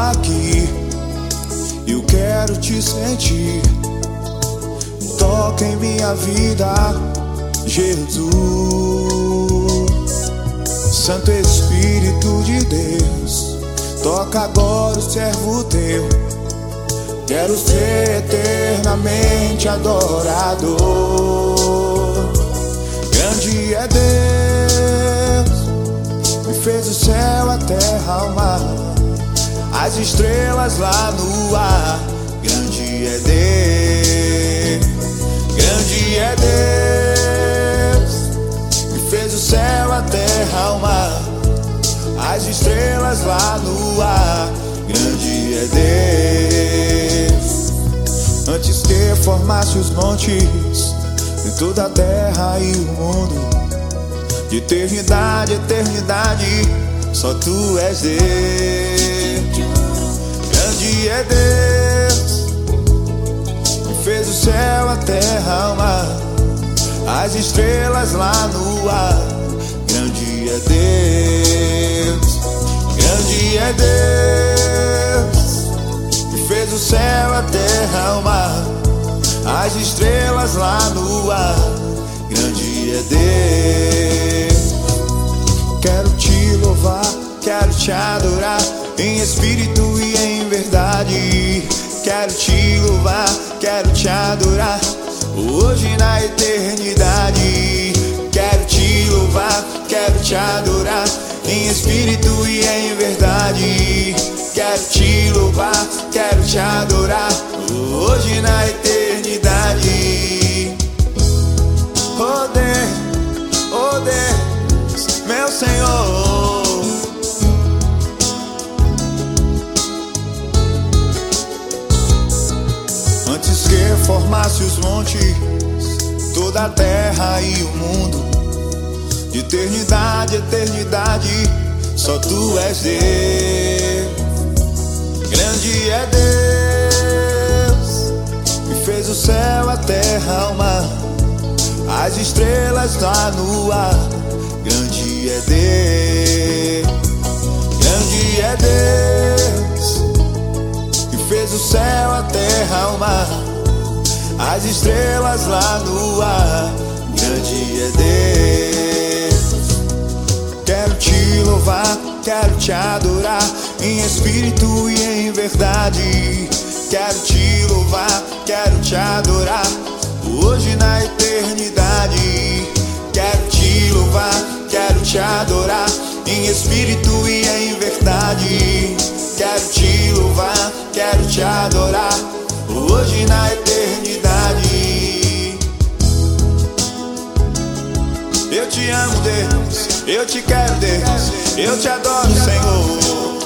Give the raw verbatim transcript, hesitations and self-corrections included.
aqui, eu quero te sentir. Toca em minha vida, Jesus. Santo Espírito de Deus, toca agora o servo teu. Quero ser eternamente adorador. Grande é Deus, me fez o céu, a terra, o mar, as estrelas lá no ar. Grande é Deus, grande é Deus, me fez o céu, a terra, o mar, as estrelas lá no ar. Grande é Deus. Antes que formasse os montes de toda a terra e o mundo, de eternidade, eternidade, só tu és Deus. Grande é Deus, que fez o céu, a terra, o mar, as estrelas lá no ar. Grande é Deus, grande é Deus, que fez o céu, a terra, o mar, as estrelas lá no ar. Grande é Deus. Quero te louvar, quero te adorar, em espírito e em verdade. Quero te louvar, quero te adorar, hoje e na eternidade. Quero te louvar, quero te adorar, em espírito e em verdade. Quero te louvar, quero te adorar, hoje e na eternidade. Oh Deus, oh Deus, meu Senhor. Antes que formasse os montes, toda a terra e o mundo, de eternidade, eternidade, só tu és Deus. Grande é Deus, que fez o céu, a terra, o mar, as estrelas lá no ar. Grande é Deus, grande é Deus, que fez o céu, a terra, o mar, as estrelas lá no ar. Grande é Deus. Quero te louvar, quero te adorar, em espírito e em verdade. Quero te louvar, quero te adorar, hoje na eternidade. Quero te louvar, quero te adorar, em espírito e em verdade. Quero te louvar, quero te adorar, hoje na eternidade. Eu te amo, Deus, eu te quero, Deus, eu te adoro, Senhor.